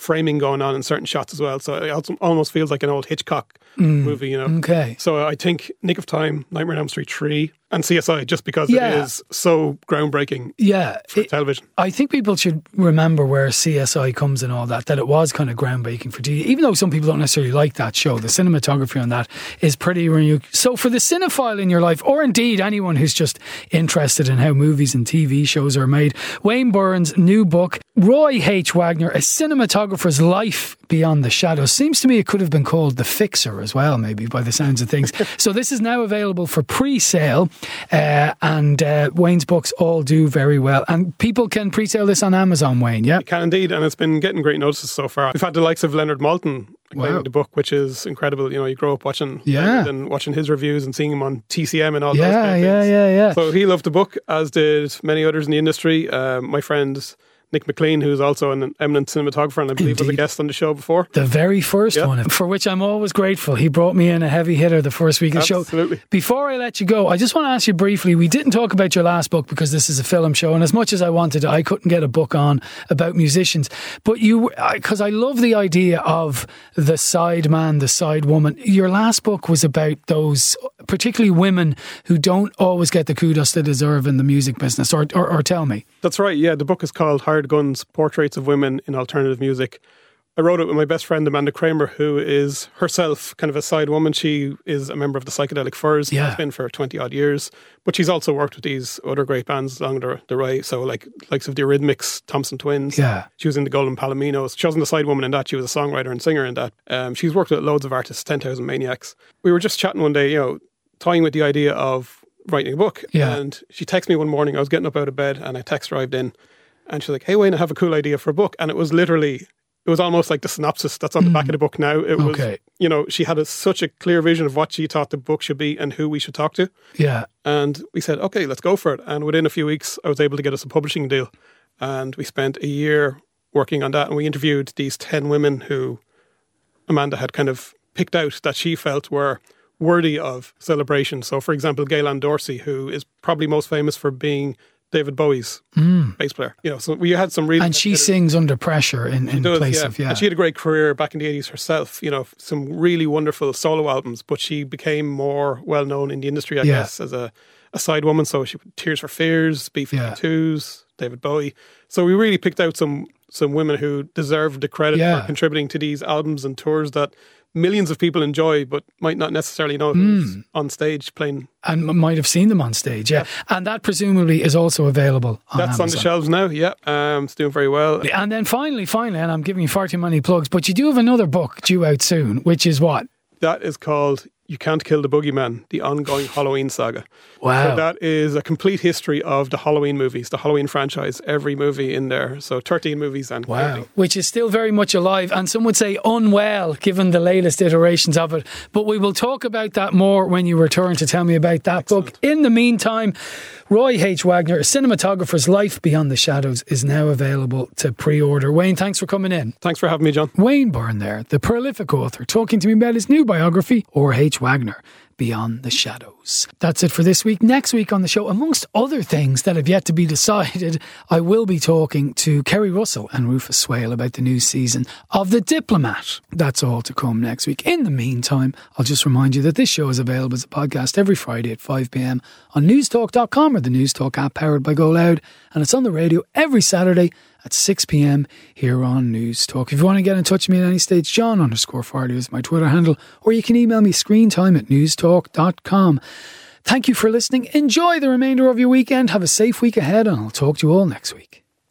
framing going on in certain shots as well. So it also almost feels like an old Hitchcock mm, movie, you know. Okay. So I think Nick of Time, Nightmare on Elm Street three, and C S I, just because yeah. it is so groundbreaking yeah, for it, television. I think people should remember where C S I comes and all that, that it was kind of groundbreaking for T V, even though some people don't necessarily like that show. The cinematography on that is pretty unique. So for the cinephile in your life, or indeed anyone who's just interested in how movies and T V shows are made, Wayne Byrne's new book, Roy H. Wagner, A Cinematographer's Life Beyond the Shadows. Seems to me it could have been called The Fixer as well, maybe, by the sounds of things. So this is now available for pre-sale, uh, and uh, Wayne's books all do very well. And people can pre-sale this on Amazon, Wayne, yeah? You can indeed, and it's been getting great notices so far. We've had the likes of Leonard Maltin wow. the book, which is incredible. You know, you grow up watching yeah. and watching his reviews and seeing him on T C M and all yeah, those kind of yeah, things. Yeah, yeah, yeah. So he loved the book, as did many others in the industry. Um, my friends Nick McLean, who's also an eminent cinematographer and I believe Indeed. was a guest on the show before. The very first yeah. one, for which I'm always grateful. He brought me in a heavy hitter the first week of the show. Absolutely. Before I let you go, I just want to ask you briefly, we didn't talk about your last book because this is a film show, and as much as I wanted to, I couldn't get a book on about musicians. But you, because I love the idea of the side man, the side woman. Your last book was about those, particularly women, who don't always get the kudos they deserve in the music business, or, or, or tell me. That's right, yeah. The book is called Hired Guns, Portraits of Women in Alternative Music. I wrote it with my best friend Amanda Kramer, who is herself kind of a side woman. She is a member of the Psychedelic Furs, yeah. has been for twenty odd years, but she's also worked with these other great bands along the, the way, so like likes of the Eurythmics, Thompson Twins. Yeah. She was in the Golden Palominos. She wasn't a side woman in that, she was a songwriter and singer in that. Um, she's worked with loads of artists, ten thousand Maniacs. We were just chatting one day, you know, toying with the idea of writing a book, yeah. and she texted me one morning. I was getting up out of bed and I text arrived in, and she's like, "Hey Wayne, I have a cool idea for a book." And it was literally, it was almost like the synopsis that's on mm. the back of the book now. It was, okay. you know, she had a, such a clear vision of what she thought the book should be and who we should talk to. Yeah. And we said, okay, let's go for it. And within a few weeks, I was able to get us a publishing deal. And we spent a year working on that. And we interviewed these ten women who Amanda had kind of picked out that she felt were worthy of celebration. So, for example, Gaylan Dorsey, who is probably most famous for being David Bowie's mm. bass player. You know, so we had some really... And she sings under pressure in, in does, place yeah. of, yeah. And she had a great career back in the eighties herself, you know, some really wonderful solo albums, but she became more well-known in the industry, I yeah. guess, as a, a side woman. So she Tears for Fears, B fifty-twos, yeah. David Bowie. So we really picked out some, some women who deserved the credit yeah. for contributing to these albums and tours that millions of people enjoy, but might not necessarily know who's mm. on stage playing. And might have seen them on stage, yeah. yeah. And that presumably is also available on That's Amazon. on the shelves now, yeah. Um, it's doing very well. And then finally, finally, and I'm giving you far too many plugs, but you do have another book due out soon, which is what? That is called You Can't Kill the Boogeyman, the ongoing Halloween saga. Wow. So that is a complete history of the Halloween movies, the Halloween franchise, every movie in there. So thirteen movies and wow. counting. Which is still very much alive, and some would say unwell, given the latest iterations of it. But we will talk about that more when you return to tell me about that Excellent. book. In the meantime, Roy H. Wagner, A Cinematographer's Life Beyond the Shadows, is now available to pre-order. Wayne, thanks for coming in. Thanks for having me, John. Wayne Byrne there, the prolific author, talking to me about his new biography, R H. Wagner, Beyond the Shadows. That's it for this week. Next week on the show, amongst other things that have yet to be decided, I will be talking to Kerry Russell and Rufus Swale about the new season of The Diplomat. That's all to come next week. In the meantime, I'll just remind you that this show is available as a podcast every Friday at five p.m. on newstalk dot com or the Newstalk app powered by Go Loud, and it's on the radio every Saturday at six p.m. here on News Talk. If you want to get in touch with me at any stage, John underscore Farley is my Twitter handle, or you can email me screentime at newstalk dot com. Thank you for listening. Enjoy the remainder of your weekend. Have a safe week ahead, and I'll talk to you all next week.